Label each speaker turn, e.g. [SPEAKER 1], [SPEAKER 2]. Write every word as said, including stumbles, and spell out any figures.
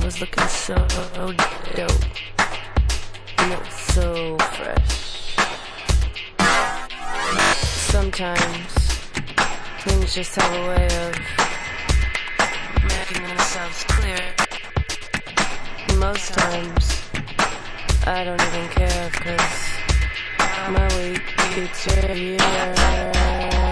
[SPEAKER 1] was looking so dope. And it was so fresh. Sometimes things just have a way of making themselves clear. Most times I don't even care, 'cause my week keeps here.